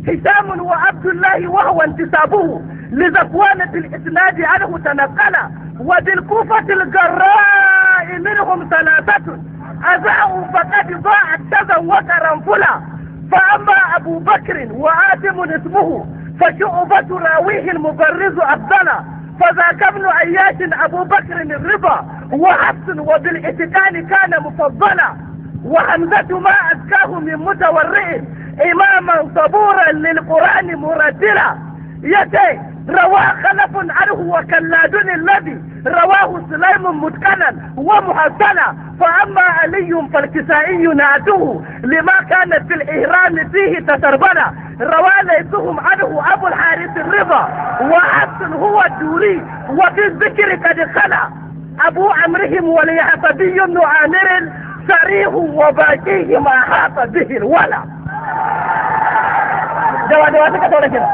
هشام وعبد الله وهو انتسابه لزفوانة الإسناد عنه تنقل، وبالكوفة الجراء منهم ثلاثة أذاعوا فقد ضاعت كذا وكرنفلا. فأما أبو بكر وآدم اسمه فشعبة راويه المبرز أفضل، فذاك ابن عياش أبو بكر الرضا وحفص وبالإتقان كان مفضلا، وحمزة ما أزكاه من متورئ إماما صبورا للقرآن مرتلا. يتي روى خلف عنه وكلاد الذي رواه سليم متقنا ومحسنا. فأما علي فالكسائي نعته لما كانت في الإهرام فيه تسربلا، روى ليسهم عنه أبو الحارث الرضا وحفص هو الدوري، وفي الذكر قد خلا أبو عمرهم وليحفظي بن عامر سريح وباقيه ما حاط به الولا. دوا سكتوا كده.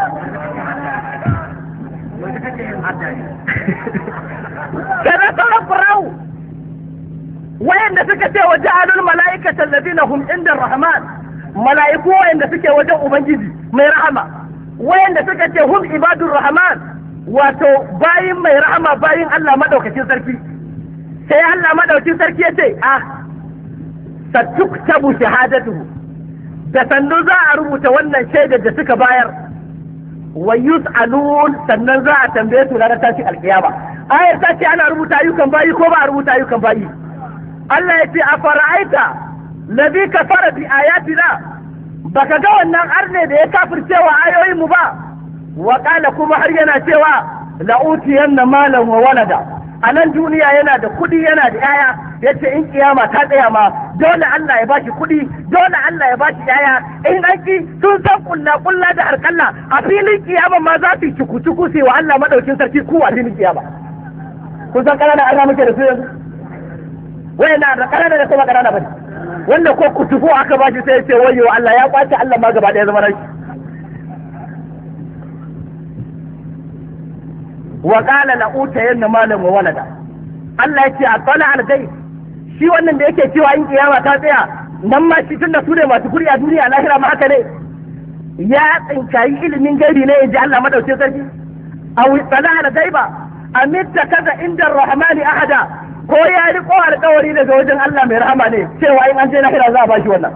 كذا تغفروا وين سكتوا وجعلوا الملائكة الذين هم عند الرحمن ملائكة، وين سكتوا وجعوا بنجيزي ما رحمة، وين سكتوا هم عباد الرحمن wato bayin mai rahama bayin Allah madaukakin sarki. sai Allah madaukakin sarki ya ce satuktabu shahadatuhu, da sannu za a rubuta wannan shaidar da suka bayar, wa yus'alun sannan za a tambaye su ranar tashin alkiyama. Ayar ta ce ana rubuta ayyukan bayi ko ba a rubuta ayyukan bayi? Allah ya ce a fara'aita ladhi kafara bi ayatina, baka ga wannan arne da ya kafircewa ayoyin mu ba? Wa qala kuma har yana cewa la'utiyanna malan wa walada, a nan duniya yana da kudi yana da yaya, yace in kiyama ta tsaya ma dole Allah ya bashi kudi, dole Allah ya bashi yaya. In an ki sun san kulla da harkalla a filin kiyama ma za su cuku sai wa Allah madaukin sarki ku a filin kiyama. Kun san kanana an muke da su yanzu, wayana da kanana da kuma kanana bane, wanda ko kutufu aka bashi sai ya ce wayo Allah ya kwace Allah ma gaba daya zama rashi. wa qala la utayanna malan wa walada, Allah ya ce a tsala al-ghaib, shi wannan da yake cewa in kiyama ta tsaya nan ma shi tunda su ne masu kuri a duniya lahira ma haka ne, ya tsinkayi ilimin gaibi ne inji Allah madaukakin sarki. aw tsala al-ghaiba amitta kaza inda ar-rahmani ahada, ko ya riko alƙawari daga wajen Allah mai rahama ne cewa in an je lahira za a bashi wannan.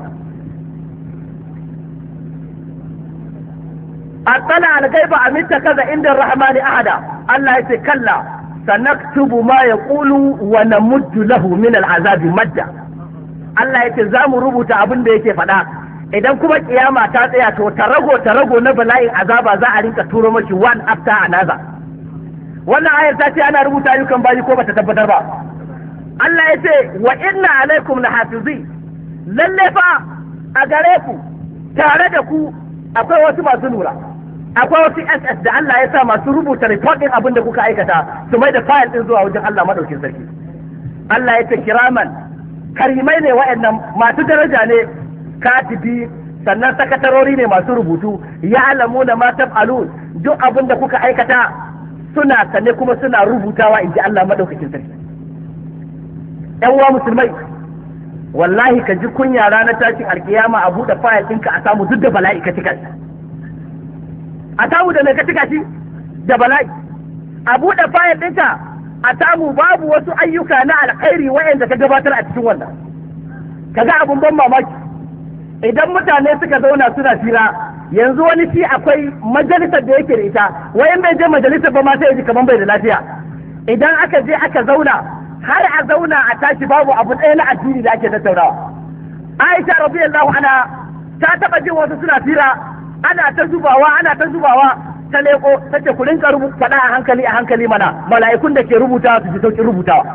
أطلع على الغيب أم اتخذ عند الرحمن أحدا، الله يقول كلا سنكتب ما يقول ونمد له من العذاب مدا. الله يقول زام ربط أبن بيكي فدا idan kuma kiyama ta tsaya to tarago na bala'in azaba za a rinka turo mashi one after another. Wannan ayar ta ce ana rubuta ayyukan bayi ko bata tabbatar ba. Allah ya ce wa inna alaikum lahafizi, lalle fa a gare ku tare da ku akwai wasu masu lura, akwai wasu SS da Allah ya sa masu rubuta report din abin da kuka aikata su mai da file din zuwa wajen Allah madaukin sarki. Allah ya ce kiraman karimai ne wa'annan, masu daraja ne, katibi sannan sakatarori ne masu rubutu, ya alamu da ma taf'alun, duk abin da kuka aikata suna sane kuma suna rubutawa inji Allah madaukakin sarki. Yan uwa musulmai, wallahi ka ji kunya ranar tashin alkiyama a buɗe fayil ɗinka a samu duk da bala'i ka cika shi, a samu da mai ka cika shi da bala'i. A buɗe fayil ɗinka a samu babu wasu ayyuka na alkhairi wa'anda ka gabatar a cikin wannan. Ka ga abun ban mamaki, idan mutane suka zauna suna fira, yanzu wani shi akwai majalisar da yake da ita, wayan bai je majalisar ba ma sai ya ji kaman bai da lafiya. Idan aka je aka zauna har a zauna a tashi babu abu ɗaya na addini da ake tattaunawa. Aisha radiyallahu anha ta taba jin wasu suna fira, ana ta zubawa ta leko tace ku rinka faɗa a hankali mana, mala'ikun da ke rubutawa su ji sauƙin rubutawa.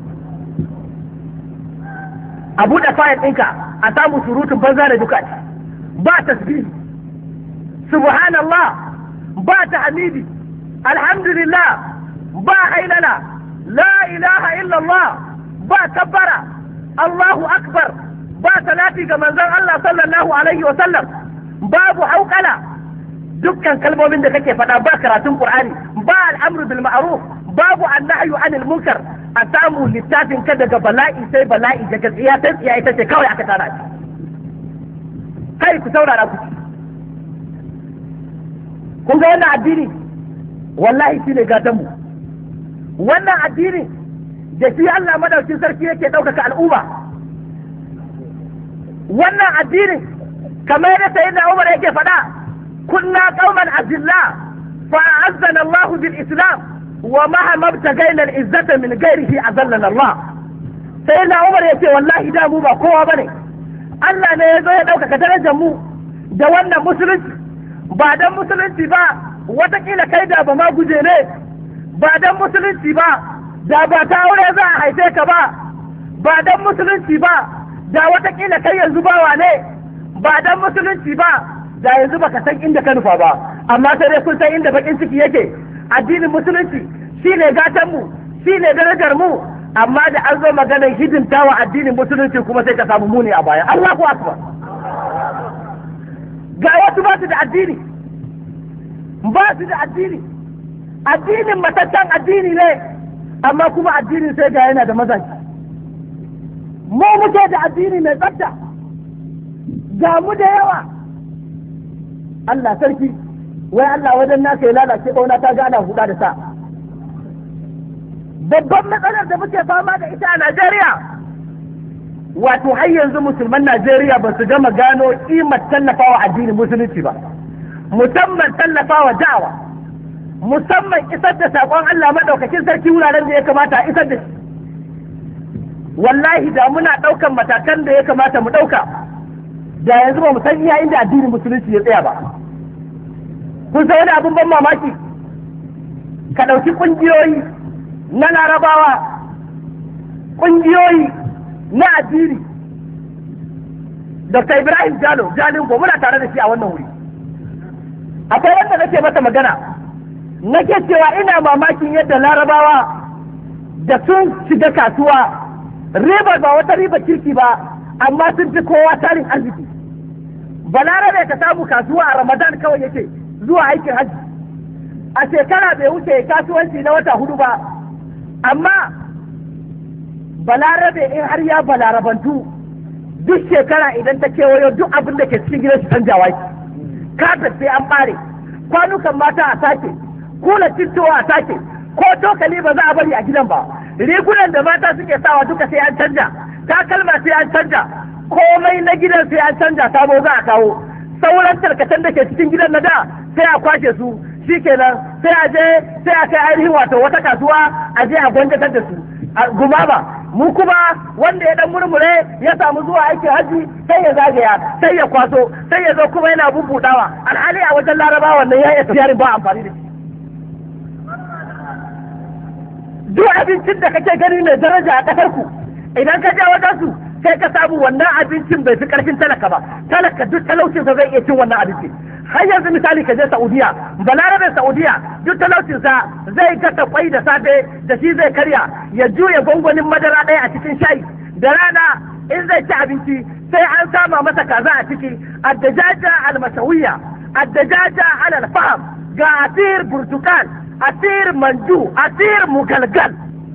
A buɗe fayil ɗinka a samu surutun banza da duka, ba tasbih, subhanallah, ba tahmidi, alhamdulillah, ba hailala, la ilaha illallah, ba kabbara, Allahu akbar, ba salati ga manzon Allah sallallahu alaihi wa sallam, babu hauƙala, dukkan kalmomin da kake faɗa ba karatun Qur'ani, ba al'amru bil ma'ruf, babu annahyu anil munkar. A samu littafin ka daga bala'i sai bala'i, daga tsiya sai tsiya, ita ce kawai aka tara shi. Kai ku saurara ku, kun ga wannan addini wallahi shi ne gatanmu. Wannan addini da shi Allah madaukin sarki yake ɗaukaka al'umma. Wannan addini kamar yadda sayyidina Umar yake faɗa, kunna qauman azilla fa a'azzana Allah bil Islam wa ma mabtagaina al izzata min ghairihi azallana Allah. Sayyidina Umar yake wallahi da mu ba kowa bane, Allah ne ya zo ya ɗaukaka darajar mu da wannan musulunci. Ba dan musulunci ba watakila kai da ba ma guje ne, ba dan musulunci ba da ba ta aure za a haife ka ba dan musulunci ba da watakila kai yanzu bawa ne, ba dan musulunci ba da yanzu baka san inda ka nufa ba. Amma sai dai kun san inda bakin ciki yake. Addinin musulunci shine gatan mu, shine darajar mu, amma da an zo maganar hidimta wa addinin musulunci kuma sai ka samu muni a baya. Allahu akbar. Ga wasu ba su da addini, ba su da addini, addinin matattan addini ne, amma kuma addinin sai ga yana da mazaji. Mu muke da addini mai tsafta, ga mu da yawa. Allah sarki, wai Allah wajen nasa ya lalace ƙauna ta gana huɗa da sa. Babban matsalar da muke fama da ita a Najeriya, wato har yanzu musulman Najeriya ba su gama gano kimar tallafawa addinin musulunci ba, musamman tallafawa da'awa, musamman isar da saƙon Allah maɗaukakin sarki wuraren da ya kamata a isar da shi. Wallahi da muna ɗaukan matakan da ya kamata mu ɗauka, da yanzu ba mu san iya inda addinin musulunci ya tsaya ba. Kun san wani abin ban mamaki, ka ɗauki ƙungiyoyi na larabawa, ƙungiyoyi na addini. Dr. Ibrahim Jalingo muna tare da shi a wannan wuri. Akwai wanda nake masa magana, nake cewa ina mamakin yadda larabawa da sun shiga kasuwa riba ba wata riba kirki ba, amma sun fi kowa tarin arziki. Balarabe ka samu kasuwa a Ramadan kawai yake zuwa aikin hajji, a shekara bai wuce kasuwanci na wata 4 ba, amma balarabe in har ya balarabantu duk shekara idan ta kewayo duk abin da ke cikin gidan shi canjawa ki. Kafet sai an bare, kwanukan mata a sake, kula tintowa a sake, ko tokali ba za a bari a gidan ba, rigunan da mata suke sawa duka sai an canja, takalma sai an canja, komai na gidan sai an canja, sabo za a kawo. Sauran tarkacen da ke cikin gidan na da sai a kwashe su, shikenan sai a je sai a kai ainihin wato wata kasuwa a je a gwanjatar da su a gumaba. Mu kuma wanda ya dan murmure ya samu zuwa aikin haji sai ya zagaya, sai ya kwaso, sai ya zo kuma yana bubbudawa. Alhali a wajen Laraba wannan ya tafiyarin ba amfani da shi. Duk abincin da kake gani mai daraja a kasar ku, idan ka je wajen su sai ka samu wannan abincin bai fi karfin talaka ba. Talaka duk talaucinsa zai iya cin wannan abinci. Har yanzu misali ka je Saudiya, balarabe Saudiya duk talaucinsa zai gasa kwai da safe da shi zai karya, ya juya gwangwanin madara ɗaya a cikin shayi. Da rana in zai ci abinci sai an sama masa kaza a ciki, addajaja almashawiya, addajaja alal faham, ga asir burtukal, asir manju, asir mugalgal.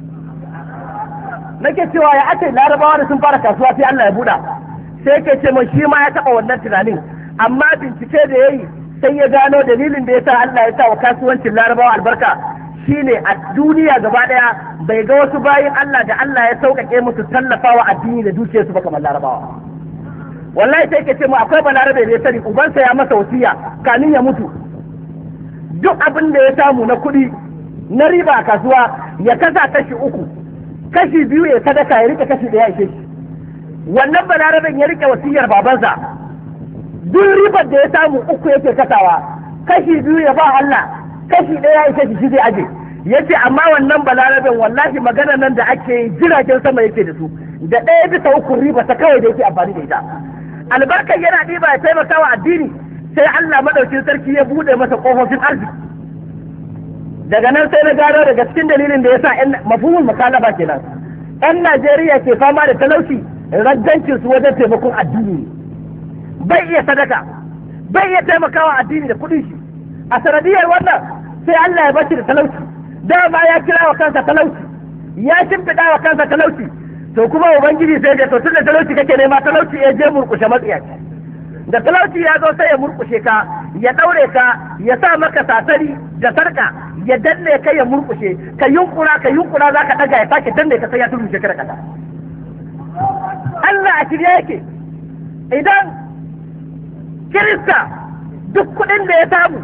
Nake cewa ya ake larabawa da sun fara kasuwa sai Allah ya buɗa, sai ke ce mai shi ma ya taɓa wannan tunanin, amma bincike da ya yi sai ya gano dalilin da ya sa Allah ya sa wa kasuwancin larabawa albarka shine a duniya gaba daya bai ga wasu bayin Allah da Allah ya sauƙaƙe musu tallafawa addini da dukiyarsu ba kamar larabawa. Wallahi sai ke ce mu akwai balarabe da ya sani ubansa ya masa wasiya kamin ya mutu, duk abin da ya samu na kuɗi na riba a kasuwa ya kasa kashi 3, kashi 2 ya sadaka, ya rike kashi 1 ya ishe shi. Wannan balaraben ya rike wasiyar babansa, duk ribar da ya samu 3 yake kasawa, kashi 2 ya ba Allah, kashi 1 ya ishe shi zai aje. Yace amma wannan balaraben wallahi magana nan da ake jiragen sama yake da su, da 1/3 riba ta kawai da yake amfani da ita. Albarkar yana ɗiba ya taimaka wa addini, sai Allah madaukin sarki ya bude masa kofofin arziki. Daga nan sai na gano daga cikin dalilin da yasa mafhumul mukalaba kenan, 'yan Najeriya ke fama da talauci, raggancin su wajen taimakon addini. Bai iya sadaka, bai iya taimakawa addini da kuɗin shi. A sanadiyar wannan sai Allah ya bashi da talauci, dama ya kira wa kansa talauci, ya shimfiɗa wa kansa talauci, to kuma ubangiji sai da to tunda talauci kake nema, talauci ya je murƙushe matsiyaci. da talauci ya zo sai ya murkushe ka, ya daure ka, ya sa maka sasari da sarka, ya danne ka ya murkushe, ka yunkura za ka daga ya sake danne ka sai ya turmushe ka da kasa. Allah a shirye yake idan Kirista duk kuɗin da ya samu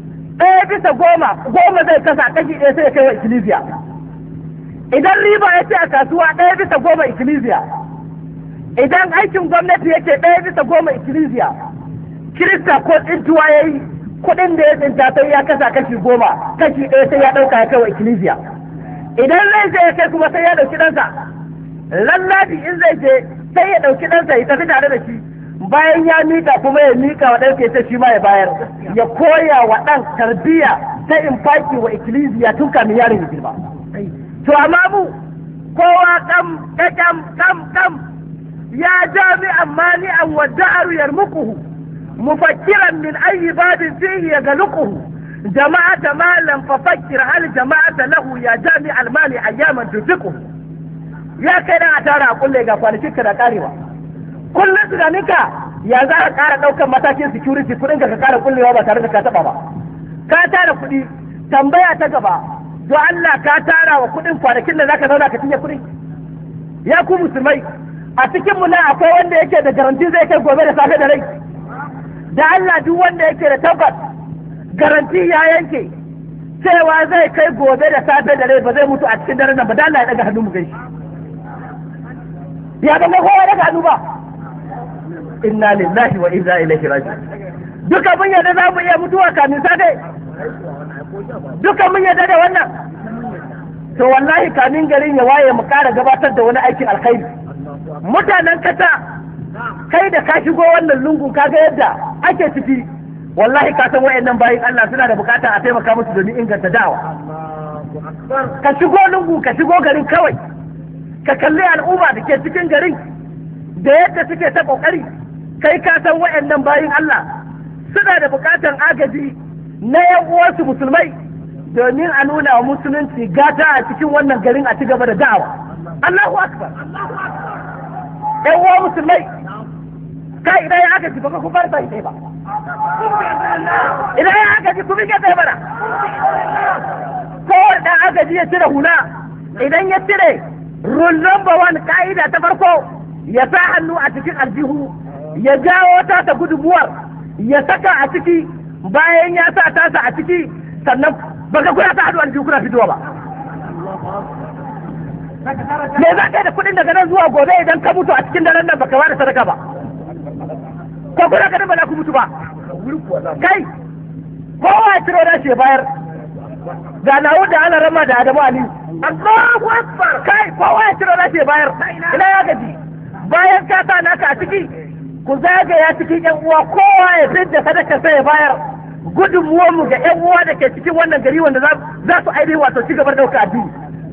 1/10 zai kasa kashi ɗaya sai ya kai wa ikkilisiya. Idan riba ya ce a kasuwa 1/10 ikkilisiya. Idan aikin gwamnati yake 1/10 ikkilisiya. Kirista ko tsintuwa ya yi kuɗin da ya tsinta sai ya kasa kashi 10, kashi ɗaya sai ya ɗauka ya kai wa ikkilisiya. Idan zai je ya kai kuma sai ya ɗauki ɗansa. Lallabi in zai je sai ya ɗauki ɗansa ya tafi tare da shi. Bayan ya mika kuma ya mika wa ɗansa ya shi ma ya bayar, ya koya wa ɗan tarbiyya ta infaki wa ikkilisiya tun kamin yaron ya girma. To amma mu kowa kam ya jami'an mani'an wa da'aru yarmuquhu mufakkiran min ayyi babin fihi yagluquhu jama'ata malan fafakkir hal jama'ata lahu ya jami'al mani ayyaman tufiquhu. Ya kai da a tara a kulle ga kwanakin ka da karewa. Kullum tunaninka ya za ka kara ɗaukar matakin security kuɗin ka kara kullewa ba tare da ka taɓa ba. Ka tara kuɗi, tambaya ta gaba, don Allah ka tara wa kuɗin kwanakin da za ka zauna ka cinye kuɗi. Ya ku musulmai, a cikin mu nan akwai wanda yake da garanti zai kai gobe da safe da rai. Da Allah duk wanda yake da tabbas garanti ya yanke cewa zai kai gobe da safe da rai ba zai mutu a cikin daren nan ba, da Allah ya daga hannu mu gaishe. Ya ga kowa daga hannu ba. Inna lillahi wa inna ilaihi raji'un. Duka mun yarda za mu iya mutuwa kamin safe. Duka mun yarda da wannan. To wallahi kamin garin ya waye mu ƙara gabatar da wani aikin alkhairi. Mutanen kasa kai da ka shigo wannan lungun kaga yadda ake ciki. Wallahi ka san wayannan bayin Allah suna da bukata a taimaka musu domin inganta da'awa. Ka shigo lungu, ka shigo garin kawai. Ka kalli al'umma da ke cikin garin da yadda suke ta kokari. Kai ka san waɗannan bayin Allah suna da buƙatar agaji na yan uwansu musulmai domin a nuna wa musulunci gata a cikin wannan garin a ci gaba da da'awa. Allahu akbar. Yan uwa musulmai, kai idan ya agaji ba ku bar bai ba. Idan ya agaji ku bi ke bara. Kowane ɗan agaji ya cire hula, idan ya cire rule number 1 ka'ida ta farko ya sa hannu a cikin aljihu, ya jawo ta gudunmuwar ya saka a ciki, bayan ya sa tasa a ciki sannan baka kuna ta hannu aljihu kuna fitowa ba. Me za ka yi da kuɗin daga nan zuwa gobe idan ka mutu a cikin daren nan baka bada sadaka ba? Ko kuna ka ba za ku mutu ba? Kai, kowa ya ciro da shi ya bayar. Ga Dawud da Ana Rama da Adamu Ali. Allahu Akbar. Kai, kowa ya ciro da shi ya bayar. Ina ya gaji. Bayan ka sa naka a ciki, ku zagaya cikin yan uwa, kowa ya fidda sadaka sai ya bayar. Gudunmuwar mu ga yan uwa da ke cikin wannan gari wanda za su ainihin wato ci gaba da dauka addini.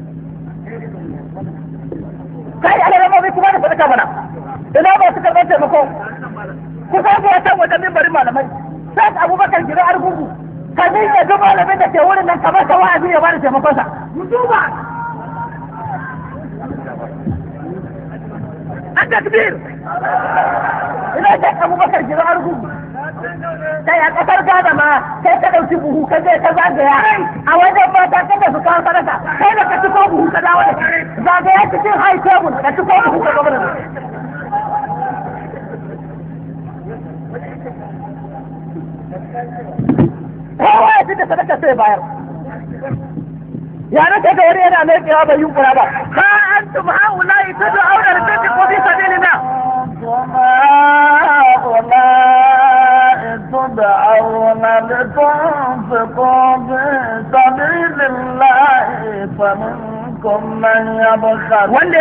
Kai alarama bai kuma da sadaka mana. Ina ba su karɓar taimako. Ku zagaya can wajen mimbarin malamai. Sai Abubakar Giro Argungu. Ka miƙe duk malamin da ke wurin nan kamar ka wa'azi ya bada taimakonsa. Mutuba. التكبير ina da Abubakar Giro Argungu kai a kasar Ghana ma sai ka dauki buhu ka je ka zagaya a wajen mata kada su kawo sadaka kai da ka ci ko buhu ka dawo da zagaya cikin high table ka ci ko buhu ka gaba da kowa ya ci da sadaka sai bayar ya nake ga wani yana mai kewa bai yunkura ba ha antum haula'i tad'una litunfiqu fi sabilillah تدعون لتنفقوا في سبيل الله فمنكم من يبخل ومن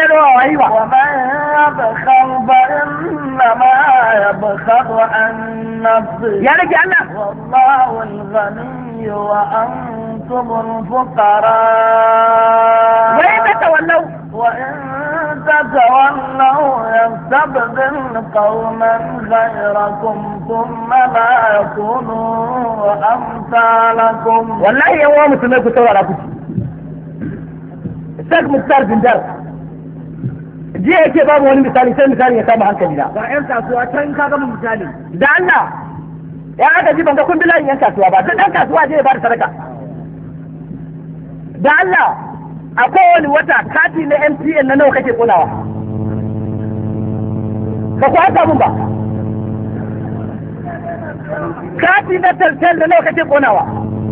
يبخل فإنما يبخل عن نفسه والله الغني وأنتم الفقراء وإن تتولوا يستبدل قوما غيركم ثم لا يكونوا أمثالكم. والله يا أمام مسلمين كنت أقول لكم الشيخ مختار بن جار jiya yake babu wani misali sai misali ya kama hankali na ga yan kasuwa can ka gama misali da Allah ya aka ji ban ga kun bi layin yan kasuwa ba duk dan kasuwa je ya bada sadaka da Allah a kowane wata kati na MTN na nawa kake kunawa ba ku haka mun ba kati na Teltel na nawa kake kunawa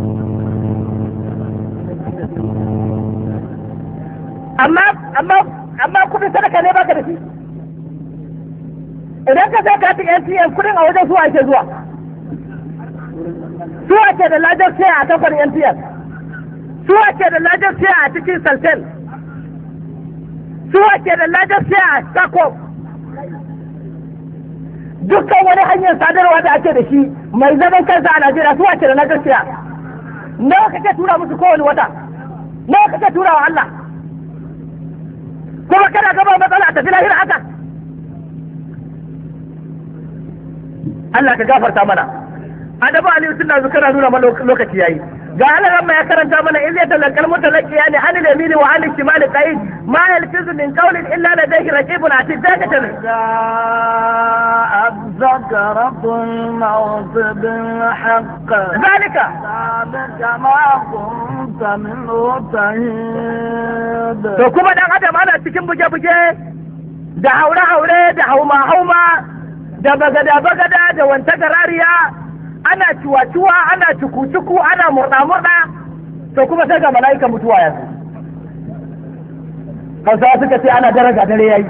amma kudin sadaka ne baka da shi idan ka sai katin MTN kudin a wajen suwa ake zuwa suwa ke da lajar share a kamfanin MTN suwa ke da lajar share a cikin Saltel suwa ke da lajar share a Sako dukkan wani hanyar sadarwa da ake da shi mai zaman kansa a Najeriya suwa ke da lajar share nawa kake tura musu kowane wata nawa kake tura wa Allah kuma kana gaba matsala a tafi lahira haka Allah ka gafarta mana adabu aliyu sunna zukara nuna mana lokaci yayi ga Allah ya karanta mana in zai talakal mutalaqi yani anil yamini wa anil shimali qa'id ma yalfizu min qawlin illa ladayhi raqibun atid dakatan zakaratul maut bil haqq zalika ma kunta minhu tahid to kuma dan adam ana cikin buge-buge da haure-haure da hauma-hauma da bagada-bagada da wanta garariya ana ciwa-ciwa ana cuku-cuku ana murɗa-murɗa to kuma sai ga mala'ika mutuwa yanzu hausawa suka ce ana daraja dare yayi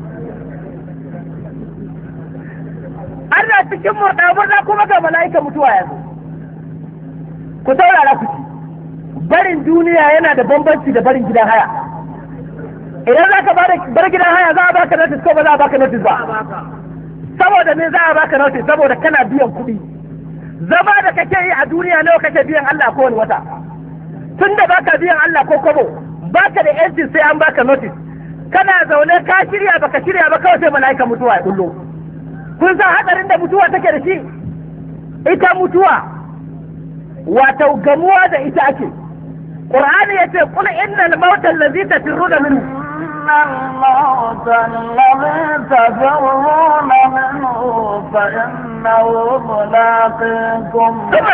ana cikin murɗa-murɗa kuma ga mala'ika mutuwa yanzu ku saurara ku ci barin duniya yana da bambanci da barin gidan haya idan za ka bar gidan haya za a baka notice ko ba za a baka notice ba saboda me za a baka notice saboda kana biyan kuɗi zama da kake yi a duniya nawa kake biyan Allah ko wani wata tun da baka biyan Allah ko kobo baka da yanci sai an baka notice kana zaune ka shirya baka shirya ba kawai sai mala'ika mutuwa ya kullo kun san hadarin da mutuwa take da shi ita mutuwa wato gamuwa da ita ake Qur'ani yace qul innal mauta allazi tafirruna minhu الموت الذي تفرون منه فإنه ملاقيكم ثم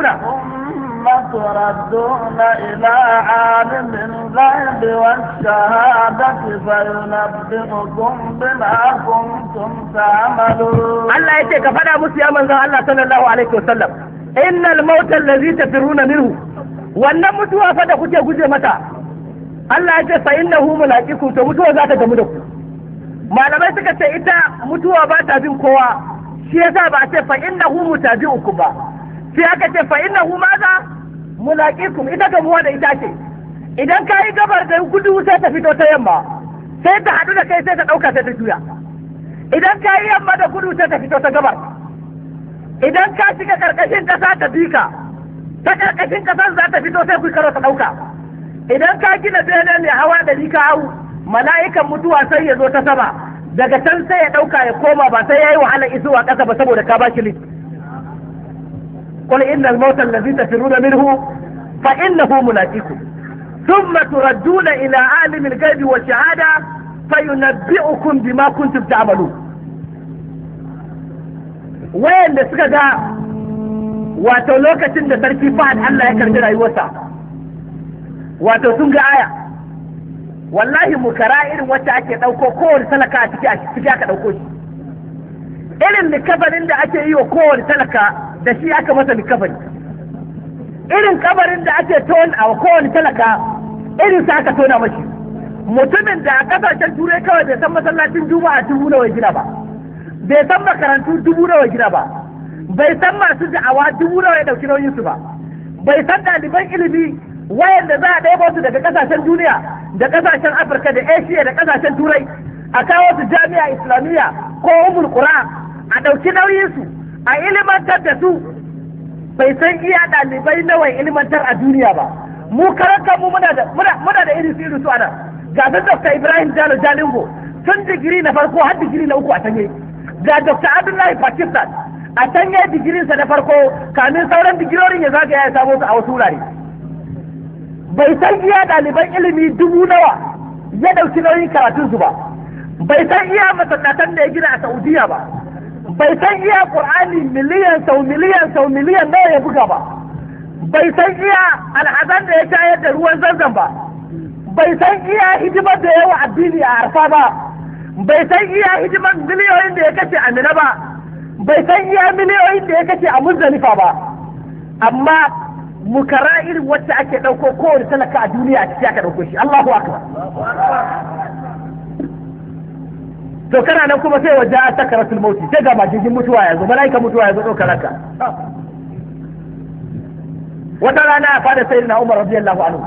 تردون إلى عالم الغيب والشهادة فينبئكم بما كنتم تعملون الله يتيك فلا مسيا من ذا الله صلى الله عليه وسلم إن الموت الذي تفرون منه wannan mutuwa fa da kuke guje mata Allah ya ce fa innahu mulaqikum to mutuwa za ta gamu da ku malamai suka ce ita mutuwa ba ta bin kowa shi yasa ba a ce fa innahu mutabi'ukum ba sai aka ce fa innahu maza mulaqikum ita gamuwa da ita ce idan ka yi gabar da gudu sai ta fito ta yamma sai ta hadu da kai sai ta dauka sai ta juya idan ka yi yamma da gudu sai ta fito ta gabar idan ka shiga karkashin kasa ta bika ta karkashin kasar za ta fito sai ku karo ta dauka idan ka gina bene mai hawa da ka hau mala'ikan mutuwa sai ya zo ta sama daga can sai ya dauka ya koma ba sai yayi wahala isuwa kasa ba saboda ka bashi lit qul innal mawta allazi tafiruna minhu fa innahu mulaqikum thumma turadduna ila alimil ghaibi wa shahada fayunabbi'ukum bima kuntum ta'malun wayanda suka ga wato lokacin da sarki Fahad Allah ya karbi rayuwarsa wato sun ga aya wallahi mukara irin wacce ake ɗauko kowane talaka a ciki aka ɗauko shi irin likafarin da ake yi wa kowane talaka da shi aka masa likafari irin kabarin da ake ton a kowane talaka irin sa aka tona mashi mutumin da a kasashen turai kawai bai san masallacin juma'a 1000 nawa gina ba bai san makarantu 1000 nawa gina ba bai san masu da'awa 1000 nawa ya ɗauki nauyinsu ba bai san ɗaliban ilimi wayanda za a ɗaya su daga ƙasashen duniya da ƙasashen afirka da asia da ƙasashen turai a kawo su jami'a islamiyya ko umul qura a ɗauki nauyinsu a ilimantar da su bai san iya ɗalibai nawa ilimantar a duniya ba mu karanka mu muna da irin su ana ga su dr ibrahim jalo jalingo tun digiri na farko har digiri na uku a tanye ga dr abdullahi pakistan a tanye digirinsa na farko kamin sauran digirorin ya zagaya ya samo su a wasu wurare bai san iya ɗaliban ilimi 1000 nawa ya ɗauki nauyin karatunsu ba bai san iya masallatan da ya gina a Saudiya ba, bai san iya Qur'ani miliyan sau miliyan nawa ya buga ba, bai san iya alhazan da ya shayar da ruwan Zamzam ba, bai san iya hidimar da yawa addini a Arfa ba, bai san iya hidimar miliyoyin da ya kashe a Mina ba, bai san iya miliyoyin da ya kashe a Muzdalifa ba, amma mukara irin wacce ake ɗauko kowane talaka a duniya a ciki aka ɗauko shi. Allahu akbar. To kana nan kuma sai waje a sakaratul mauti, sai ga majigin mutuwa yanzu, mala'ikan mutuwa yanzu ɗaukar ranka. Wata rana a fada sayyidina Umar radiyallahu anhu,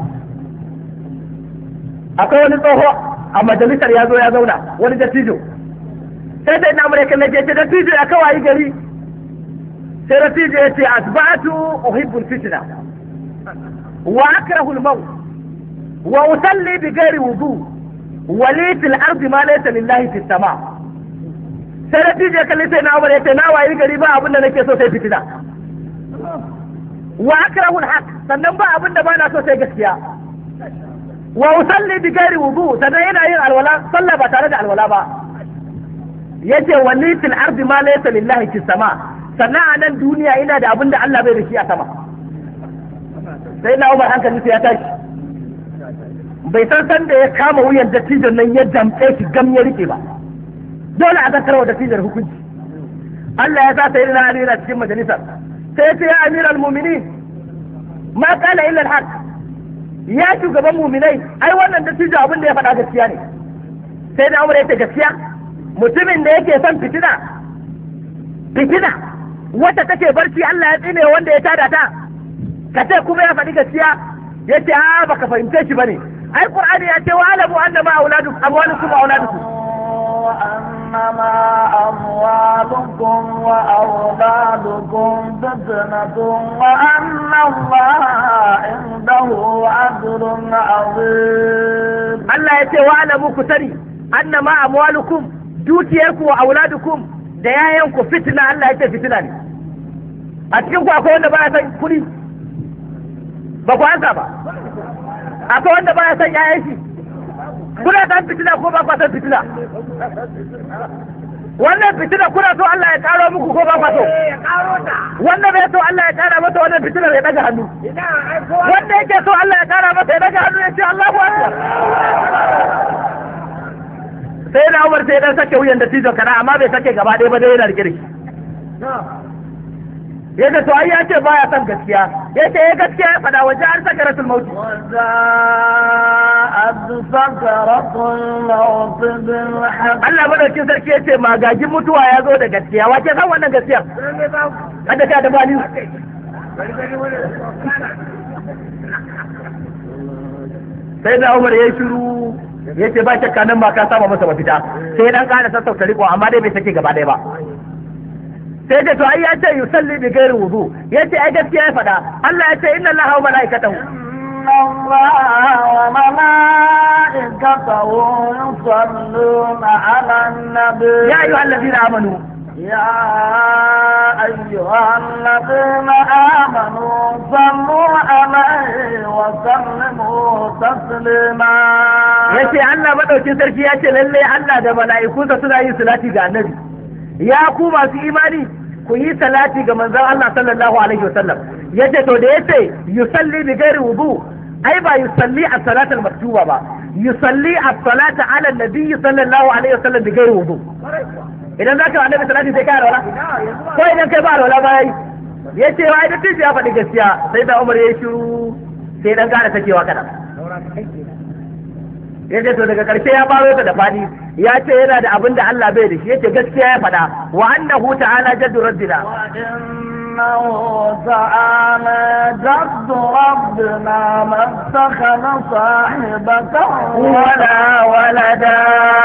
akwai wani tsoho a majalisar ya zo ya zauna, wani dattijo, sai sayyidina Umar ya kalle ce dattijo ya kawai gari, sai dattijo ya ce asba'atu uhibbul fitna wa akrahu al-maut wa usalli bi ghairi wudu wa li fil ardi ma laysa lillahi fis sama. Sai dattijo ya kalle sayyidina Umar ya ce na wayi gari ba abin da nake so sai fitina, wa akrahu al-haq sannan ba abin da ba na so sai gaskiya, wa usalli bi ghairi wudu sannan yana yin alwala sallah ba tare da alwala ba, yace wali fil ardi ma laysa lillahi fis sama, sannan a nan duniya ina da abin da Allah bai da shi a sama. Sai na Umar hankali sai ya tashi, bai san da ya kama wuyan dattijon nan ya damtse shi gam ya rike ba, dole a zartarwa dattijon hukunci. Allah ya sa sai na Ali na cikin majalisar, sai ya ce ya amiral mu'minin ma qala illa al-haq, ya shugaban mu'minai ai wannan dattijo abin da ya faɗa gaskiya ne. Sai na Umar ya ce gaskiya, mutumin da yake son fitina wata take barci Allah ya tsine wanda ya tada ta, ka ce kuma ya faɗi gaskiya, ya ce a baka fahimce shi bane, ai Qur'ani ya ce wa alamu annama amwalukum wa auladukum أنما أموالكم وأولادكم فتنة وأن الله عنده أجر عظيم. الله يقول واعلموا كتري أنما أموالكم دوتيكم وأولادكم da yayanku fitina, Allah ya ce fitina ne. A cikin ku akwai wanda baya san kuɗi, ba ku ansa ba. Akwai wanda baya san yayan shi, kuna san fitina ko ba ku san fitina? Wannan fitina kuna so Allah ya karo muku ko ba ku so? Wanda bai so Allah ya kara masa wannan fitina ya daga hannu. Wanda yake so Allah ya kara masa ya daga hannu ya ce Allahu Akbar. Sai na Umar sai dan sake wuyan da tijon kana, amma bai sake gaba ɗaya ba dai yana rike da shi. Yadda to ai ya ce baya son gaskiya, ya ce ya gaskiya ya faɗa waje an saka rasul mauti. Allah madaukin sarki ya ce magagin mutuwa ya zo da gaskiya, wace san wannan gaskiya? Kada ka da bani. Sai na Umar ya yi shiru, ya ce ba shakka nan ma ka saba masa mafita, sai dan ƙara sassauta riko amma dai bai sake gaba ɗaya ba. Sai da to ai ya ce yusalli bi ghairi wudu, ya ce ai gaskiya ya faɗa. Allah ya ce inna Allaha wa malaikatahu yusalluna 'alan nabi ya ayyuhallazina amanu يا أيها الذين آمنوا صلوا عليه وسلموا تسليما. yace Allah madaukin sarki ya ce lalle Allah da mala'ikunsa suna yin salati ga annabi. Ya ku masu imani ku yi salati ga manzon Allah sallallahu alaihi wasallam. Yace to da yace yusalli bi ghairi wudu, ai ba yusalli as-salata al-maktuba ba, yusalli as-salata ala an-nabi sallallahu alaihi wasallam bi ghairi wudu. Idan za ka wa annabi salati sai ka alwala, ko idan kai ba alwala ba yayi, ya ce wa idan tishi ya faɗi gaskiya. Sai da Umar ya yi shiru, sai dan ƙara sakewa kana, ya ce to daga ƙarshe ya baro ta da fadi, ya ce yana da abin da Allah bai da shi, ya ce gaskiya ya faɗa wa annahu ta'ala jaddu rabbina إنه تعالى جد ربنا ما اتخذ صاحبة ولا ولدا.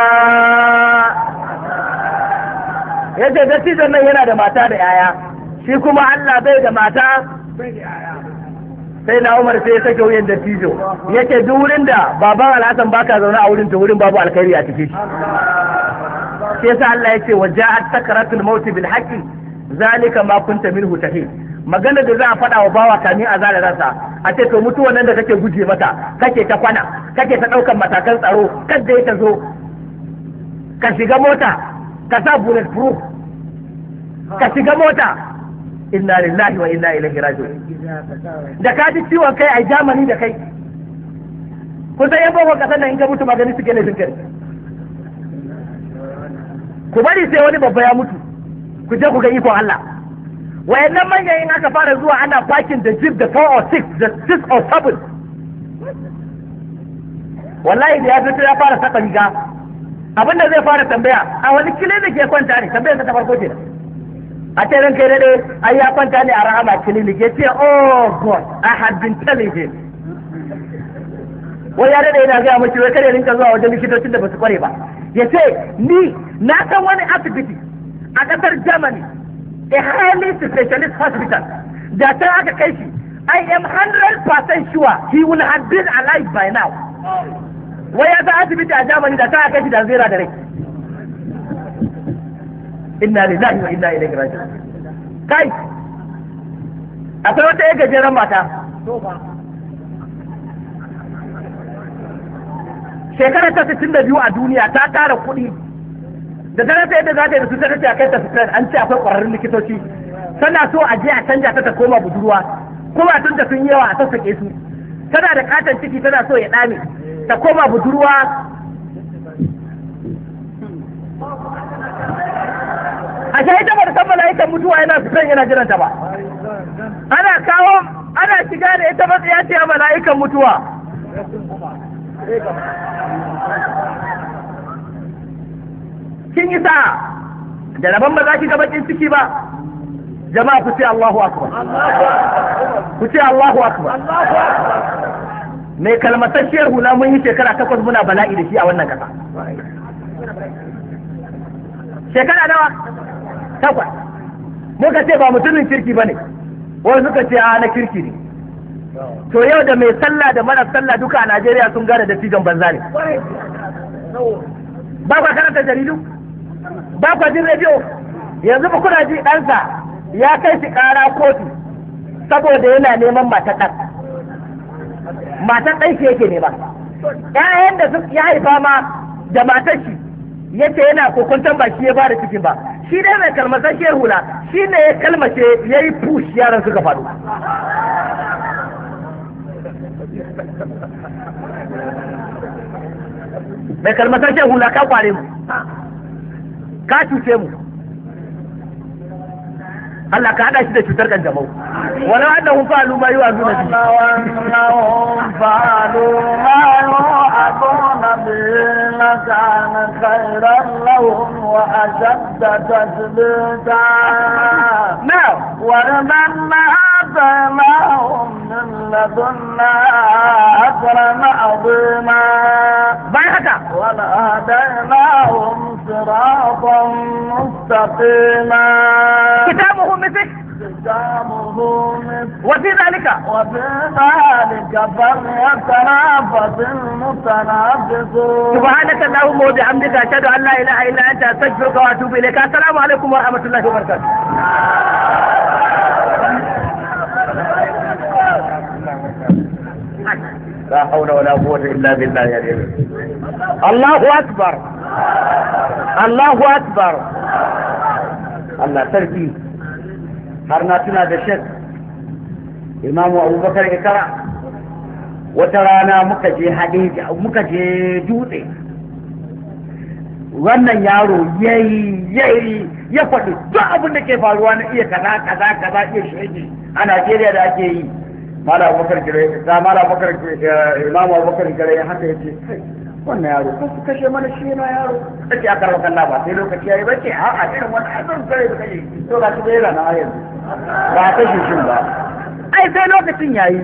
Yadda dattijon nan yana da mata da yaya, shi kuma Allah bai da mata bai da yaya. Sai na Umar sai ya sake wuyan dattijo, yake duk wurin da baban Alhassan baka zaune a wurin, to wurin babu alkhairi a cikin shi. Sai yasa Allah ya ce wa ja'at sakaratul maut bil haqqi zalika ma kunta minhu tahid. Magana da za a faɗa wa bawa kamin a zara ransa, a ce to mutuwan nan da kake guje mata, kake ta kwana, kake ta ɗaukan matakan tsaro, kadda ya ta zo. ka shiga mota ka sa bulletproof ka shiga mota inna lillahi wa inna ilaihi raji'un da ka ji ciwon kai a Germany da kai kusan yan boko kasan nan in ka mutu magani suke ne sun ku bari sai wani babba ya mutu ku je ku ga ikon Allah wayannan manyan in aka fara zuwa ana parking da jeep da 4 or 6 da 6 or 7 wallahi da ya fito ya fara saka riga abinda zai fara tambaya a wani clinic ya kwanta ne tambayar ta farko kenan a ce ran kai dade ai ya kwanta ne a Rahama clinic ya ce oh god I had been telling him wai ya dade yana ga mace wai kare rinka zuwa wajen likitocin da basu kware ba ya ce ni na san wani asibiti a kasar Germany a highly specialist hospital da ta aka kai shi I am 100% sure he will have been alive by now wai ya san asibiti a Germany da ta aka kai shi da zera da rai inna lillahi wa inna ilaihi raji'un kai akwai wata gajeren mata shekara ta 62 a duniya ta tara kuɗi da ta rasa yadda za ta yi da su ta ce a kai ta Spain an ce akwai ƙwararrun likitoci tana so a je a canja ta koma budurwa kuma tun da sun yawa a sassaƙe su tana da katon ciki tana so ya ɗame ta koma budurwa a shi ita ba da san mala'ikan mutuwa yana Spain yana jiranta ba ana shiga da ita matsaya ce a mala'ikan mutuwa kin yi sa'a da rabon ba za ki ga bakin ciki ba jama'a ku ce Allahu akbar ku ce Allahu akbar mai kalmatashiyar hula mun yi shekara 8 muna bala'i da shi a wannan kasa shekara nawa 8 muka ce ba mutumin kirki bane wani suka ce a na kirki ne to yau da mai sallah da mara sallah duka a Najeriya sun gane da cijon banza ne ba kwa karanta jaridu ba kwa jin rediyo yanzu ba kuna ji ɗansa ya kai shi ƙara kotu saboda yana neman matan ɗan matan ɗan shi yake ne ba ƴaƴan da ya haifa ma da matar shi yace yana kokuntan ba shi ya ba da cikin ba shi dai mai kalmasasshiyar hula shi ne ya kalmace ya yi push yaran suka faɗo mai kalmasasshiyar hula ka kware mu ka cuce mu Allah ka hada shi da cutar kanjamau walau annahum fa'alu ma yu'azuna bihi annahum fa'alu ma yu'azuna bihi lakana khayran lahum wa ashadda tathbita na'am wa lamanna آتيناهم من لدنا أجرا عظيما ولهديناهم صراطا مستقيما ختامه مسك وفي ذلك فليتنافس المتنافسون سبحانك اللهم وبحمدك أشهد أن لا إله إلا أنت أستغفرك وأتوب إليك السلام عليكم ورحمة الله وبركاته لا حول ولا قوة إلا بالله يا رب الله أكبر الله أكبر الله تركي هرناتنا دشت إمام أبو بكر إكرا وترانا مكجي حديث مكجي دوتي wannan yaro yayi ya faɗi duk abin da ke faruwa na iya kaza iya shege a Najeriya da ake yi Malam Abubakar Gire da Malam Abubakar Imam Abubakar Gire haka yace wannan yaro ko su kashe mana shi na yaro kace aka rawa kalla ba sai lokaci yayi bace a a irin wannan azan kare da kai to ga su da na ayan ba ta shi ba ai sai lokacin yayi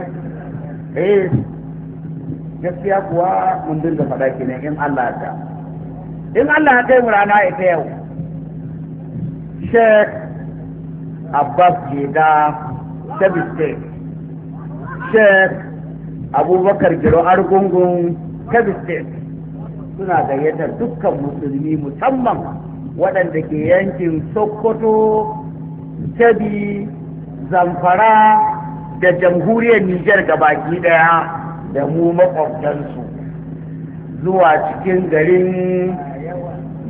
gaskiya kuwa mun dinga faɗa kenan in Allah ya in Allah ya kai mu rana ita yau Sheikh Abbas Jeda Shabiste Sheikh Abubakar Giro Argungun Kebbi State suna gayyatar dukkan musulmi musamman waɗanda ke yankin Sokoto, Kebbi, Zamfara da jamhuriyar Nijar gabaki ɗaya da mu makwabtansu zuwa cikin garin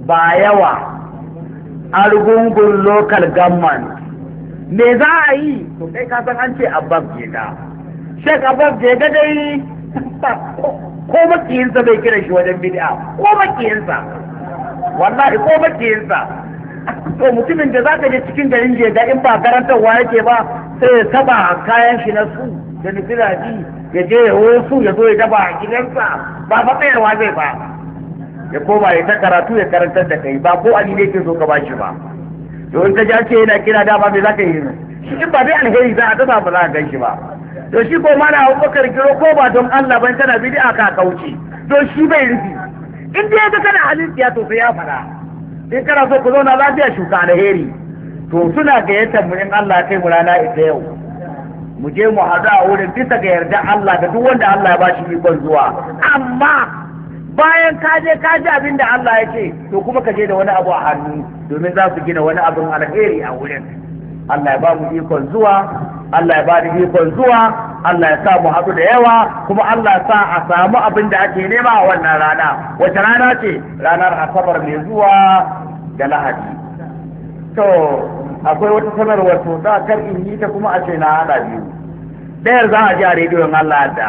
ba yawa argungun local government me za a yi to kai ka san an ce Abbas Jega Sheikh Abbas Jega dai ko makiyinsa bai kira shi wajen bid'a ko makiyinsa wallahi ko makiyinsa to mutumin da zaka je cikin garin Jega in ba karantarwa yake ba sai ya saba kayan shi na su da nufiraji ya je ya su ya zo ya daba a gidansa ba matsayarwa zai ba ya koma ya ta karatu ya karantar da kai ba ko ali ne ke so ka ba shi ba to in ka ji ce yana kira dama me zaka yi shi in ba dai alheri za a ta ba za a gan shi ba to shi ko mana Abubakar Giro ko ba don Allah ban kana bid'a ka kauce to shi bai rufi in dai ka kana halin tsiya to sai ya fada in kana so ku zauna lafiya shuka alheri to suna gayyatar mu in Allah ya kai mu rana ita yau mu je mu haɗu a wurin bisa ga yarda Allah da duk wanda Allah ya ba shi ikon zuwa amma bayan ka je abin da Allah ya ce to kuma ka je da wani abu a hannu domin za su gina wani abin alheri a wurin Allah ya ba mu ikon zuwa Allah ya ba da ikon zuwa Allah ya sa mu haɗu da yawa kuma Allah ya sa a samu abin da ake nema a wannan rana wace rana ce ranar asabar mai zuwa da lahadi to akwai wata sanarwar to da kar in yi ta kuma a ce na hada biyu ɗayar za a ji a rediyon Allah da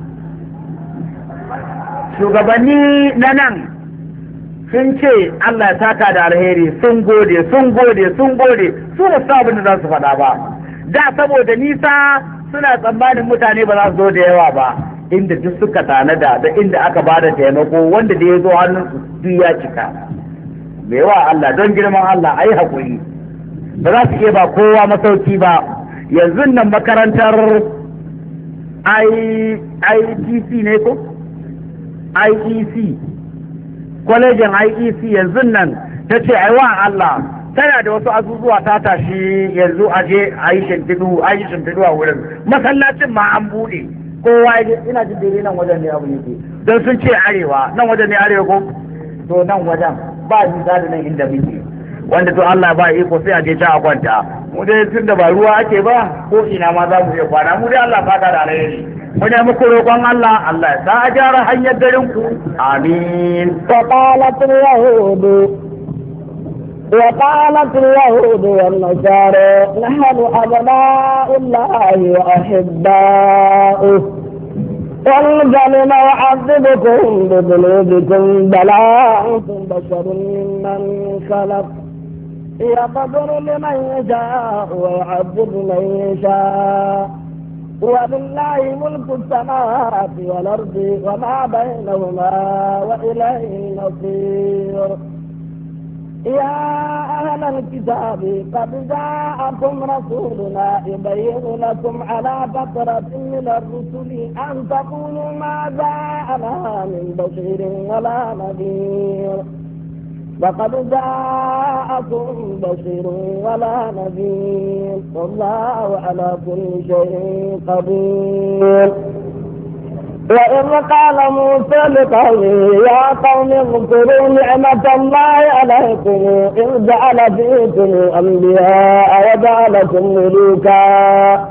shugabanni na nan sun ce Allah ya saka da alheri sun gode su ba su abin da za su faɗa ba da saboda nisa suna tsammanin mutane ba za su zo da yawa ba inda duk suka tanada da inda aka ba da taimako wanda da ya zo hannun su duk ya cika mai wa Allah don girman Allah a yi haƙuri ba za su iya ba kowa masauki ba yanzu nan makarantar ITC ne ko? IEC kwalejin IEC yanzu nan ta ce aiwa Allah tana da wasu azuzuwa ta tashi yanzu aje a yi shimfidu a wurin masallacin ma an buɗe kowa ina jin daidai nan wajen ne abu yake don sun ce arewa nan wajen ne arewa ko to nan wajen ba nisa da nan inda muke wanda to Allah ba iko sai a je ta a kwanta mu dai tun da ba ruwa ake ba ko ina ma za mu iya kwana mu dai Allah fata da alheri mu ne muku roƙon Allah Allah ya sa a gyara hanyar garin ku amin وقالت اليهود والنصارى نحن أبناء الله وأحباؤه قل فلم يعذبكم بذنوبكم بل أنتم بشر ممن خلق يقدر لمن يشاء ويعذب من يشاء ولله ملك السماوات والأرض وما بينهما وإليه المصير يا أهل الكتاب قد جاءكم رسولنا يبين لكم على فترة من الرسل أن تقولوا ما جاءنا من بشير ولا نذير وقد جاءكم بشير ولا نذير والله على كل شيء قدير وإذ قال موسى لقومه يا قوم اذكروا نعمة الله عليكم إذ جعل فيكم أنبياء وجعلكم ملوكا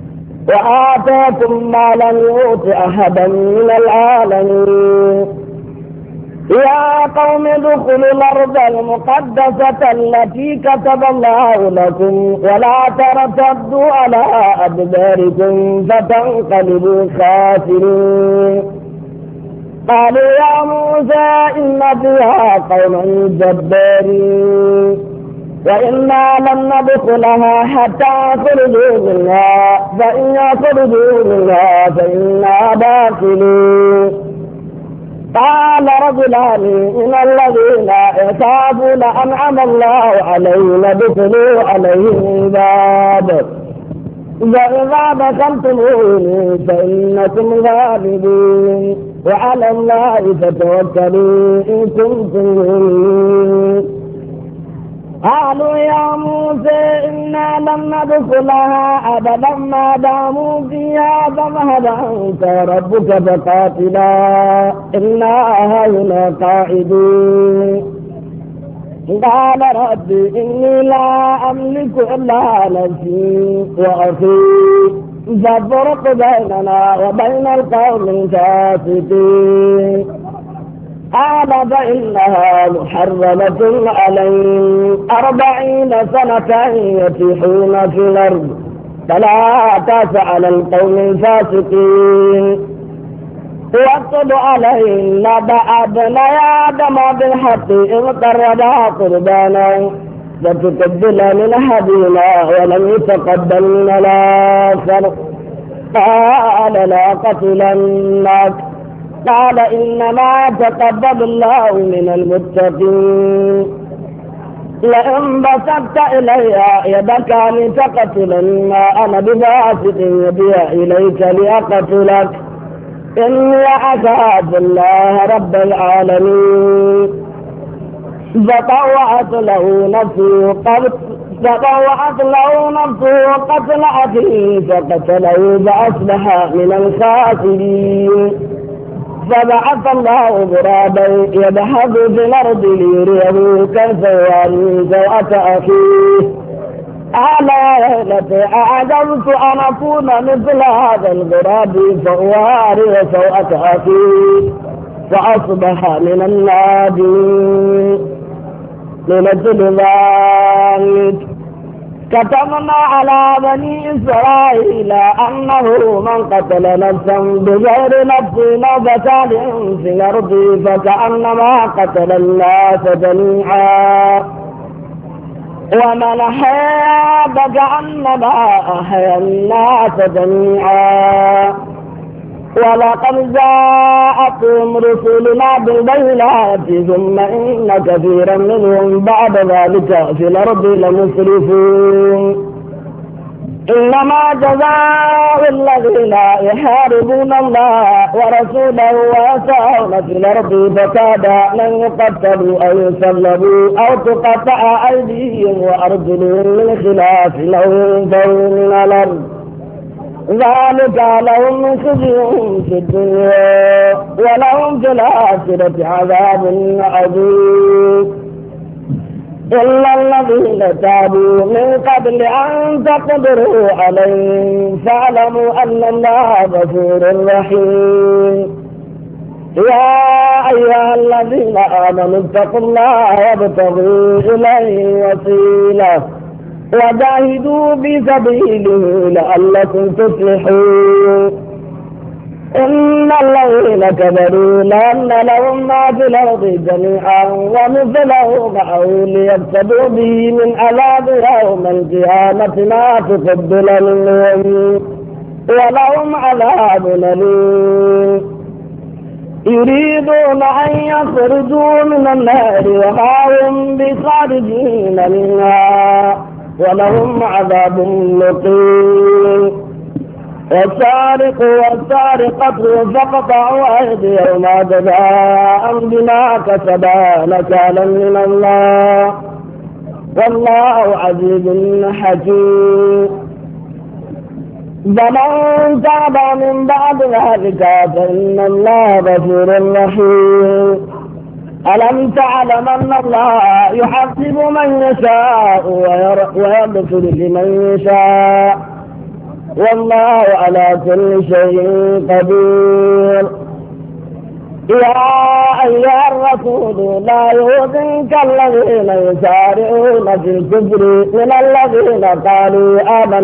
وآتاكم ما لم يؤت أحدا من العالمين يا قوم ادخلوا الأرض المقدسة التي كتب الله لكم ولا ترتدوا على أدباركم فتنقلبوا خاسرين قالوا يا موسى إن فيها قوما جبارين وإنا لن ندخلها حتى يخرجوا منها فإن يخرجوا منها فإنا داخلون قال رجلان من الذين يخافون أنعم الله عليهم ادخلوا عليهم الباب فإذا دخلتموه فإنكم غالبون وعلى الله فتوكلوا إن كنتم مؤمنين قالوا يا موسى إنا لن ندخلها أبدا ما داموا فيها فاذهب أنت وربك فقاتلا إنا هاهنا قاعدون قال رب إني لا أملك إلا نفسي وأخي فافرق بيننا وبين القوم الفاسقين قال فإنها محرمة عليهم 40 سنة يتيحون في الأرض فلا تأس على القوم الفاسقين. واتل عليهم نبأ ابني آدم بالحق إذ قربا قربانا فتقبل من أحدهما ولم يتقبل من الآخر قال لا قتلنك قال إنما تقبل الله من المتقين. لئن بسطت إلي يدك لتقتلني ما أنا بباسط يدي إليك لأقتلك إني أخاف الله رب العالمين. فطوعت له نفسه قتل أخيه فقتله فأصبح من الخاسرين. فبعث الله غرابا يبحث في الأرض ليريه كيف يواري سوءة أخيه قال يا ويلتى أعجبت أن أكون مثل هذا الغراب فأواري سوءة أخيه فأصبح من النادمين. لنجل ذلك كتبنا على بني إسرائيل أنه من قتل نفسا بغير نفس أو فساد في الأرض فكأنما قتل الناس جميعا ومن أحيا فكأنما أحيا الناس جميعا. ولقد جاءتهم رسلنا بالبينات ثم إن كثيرا منهم بعد ذلك في الأرض لمسرفون. إنما جزاء الذين يحاربون الله ورسوله ويسعون في الأرض فسادا لن يقتلوا أو يسلبوا أو تقطع أيديهم وأرجلهم من خلاف أو ينفوا من الأرض ذلك لهم من خزي في الدنيا ولهم في الآخرة عذاب عظيم. إلا الذين تابوا من قبل أن تقدروا عليهم فاعلموا أن الله غفور رحيم. يا أيها الذين آمنوا اتقوا الله وابتغوا إليه وسيلة وجاهدوا بسبيله لعلكم تفلحون. إن الذين كفروا لأن لهم ما في الأرض جميعا ومثله معه ليفتدوا به من عذاب يوم القيامة ما تقبل منهم ولهم عذاب أليم. يريدون أن يخرجوا من النار وما هم بخارجين منها ولهم عذاب مقيم. والسارق والسارقة فاقطعوا أيديهما جزاء بما كسبا نكالا من الله والله عزيز حكيم. فمن تاب من بعد ذلك فإن الله غفور رحيم. ألم تعلم أن الله يحاسب من يشاء ويغفر لمن يشاء والله على كل شيء قدير. يا أيها الرسول لا يؤذنك الذين يسارعون في الكفر من الذين قالوا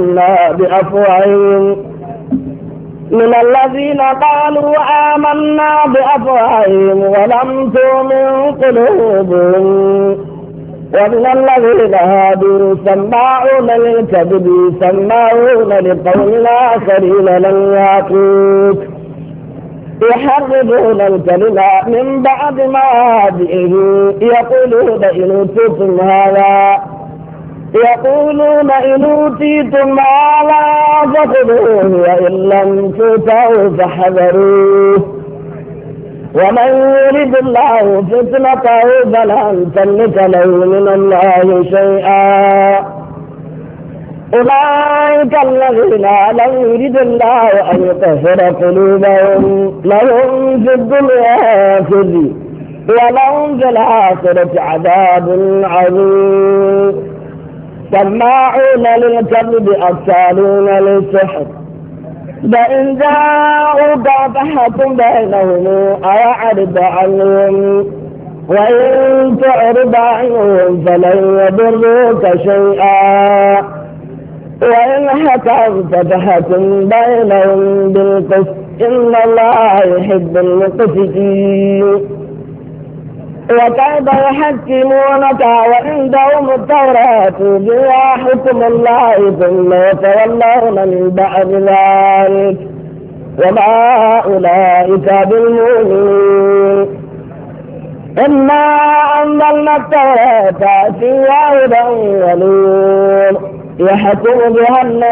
آمنا بأفواههم ولم تؤمن قلوبهم. ومن الذين هادوا سماعون للكذب سماعون لقوم آخرين لم يأتوك يحرفون الكلمة من بعد مواضعه يقولون إن أوتيتم هذا فخذوه وإن لم تؤتوا فاحذروه. ومن يرد الله فتنته فلن تملك له من الله شيئا. أولئك الذين لم يرد الله أن يطهر قلوبهم لهم في الدنيا خزي ولهم في الآخرة عذاب عظيم. سماعون للكذب أكالون للسحر فإن جاءوك فاحكم بينهم أو أعرض عنهم وإن تعرض عنهم فلن يضروك شيئا وإن حكمت فاحكم بينهم بالقسط إن الله يحب المقسطين. وكيف يحكمونك وعندهم التوراة فيها حكم الله ثم يتولون من بعد ذلك وما أولئك بالمؤمنين. إنا أنزلنا التوراة فيها هدى ونور يحكم بها